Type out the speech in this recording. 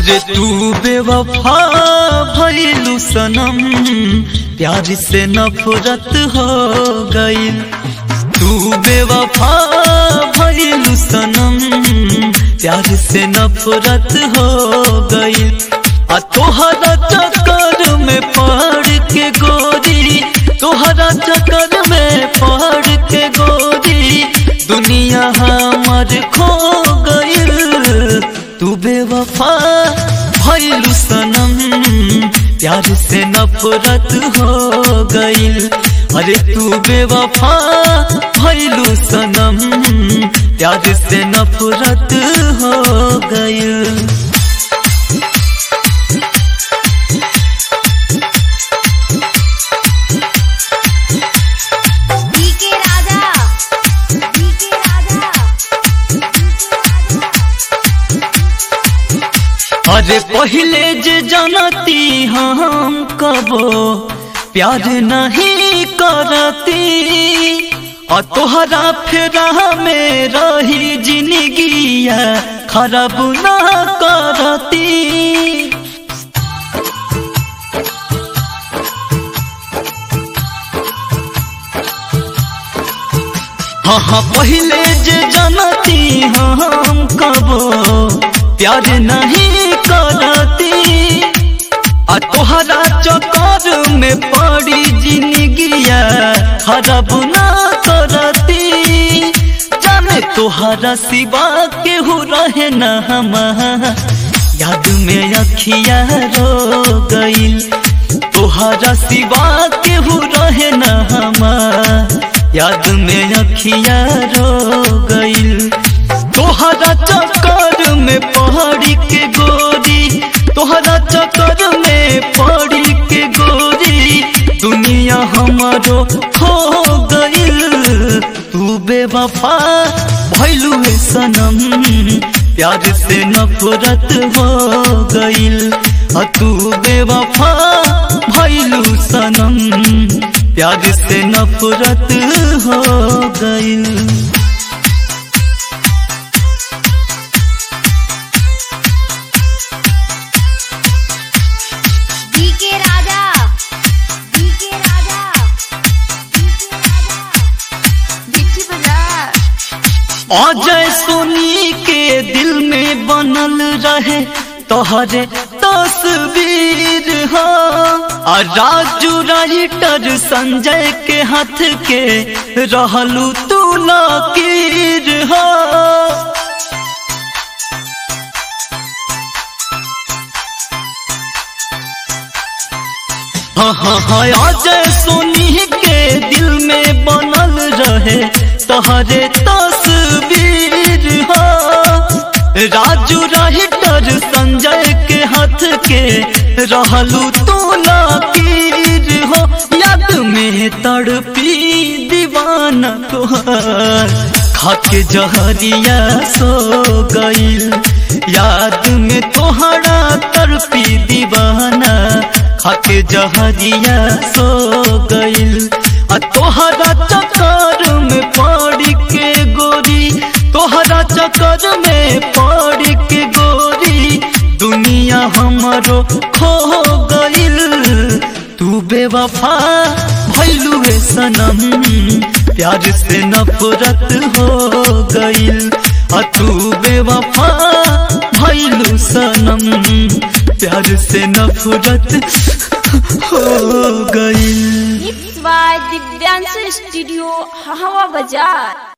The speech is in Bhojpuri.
अरे तू बेवफा भइलू सनम, प्यार से नफरत हो गई। तू बेवफा भइलू सनम, प्यार से नफरत हो गई। आ तोहरा चक्कर में पड़ के गोरी, तोहरा चक्कर में पड़ के गोरी, दुनिया हमार खो गई। तू बेवफा भइलू सनम, प्यार से नफरत हो गई। अरे तू बेवफा भइलू सनम, प्यार से नफरत हो गई। अरे पहले जे जानती हम कबो प्यार नहीं करती, और तोहरा फेरा में रही जिंदगिया खराब ना करती। हाँ पहले जे जानती हम कबो प्यार नहीं करती, आ तोहरा चक्कर में पड़ी जिंदगिया खराब ना करती। जाने तोहरा सिवा केहू रहे न हमार, याद में अखिया रो गईल। तोहरा सिवा केहू रहे न हमार, याद में अखिया रो गईल। तोहरा चक्कर में पहाड़ी के गोरी, तोहरा चक्कर में पहाड़ी के गोरी, दुनिया हमारो खो गईल। तू बेवफा भइलू सनम, प्यार से नफरत हो गईल। तू बेवफा भइलू सनम, प्यार से नफरत हो गईल। अजय सोनी के दिल में बनल रहे तोहरे तस्वीर हो, और राजू राइटर संजय के हाथ के रहलू तू लकीर हो। हाँ अजय सोनी के दिल में बनल रहे तोहरे तस्वीर हो, राजू राइटर संजय के हाथ के रहलू तू लकीर हो। याद में तड़पी दीवाना तोहार, खाके जहरिया सो गईल। याद में तोहरा तड़पी दीवाना, खाके जहरिया सो गईल। तोहरा चक्कर में पड़ के गोरी, तोहरा चक्कर में पड़ के गोरी, दुनिया हमारो खो गईल। तू बेवफा भइलू सनम, प्यार से नफरत हो गईल। तू बेवफा भइलू सनम, प्यार से नफरत हो गईल। दिव्यांश स्टूडियो, हवा बाजार।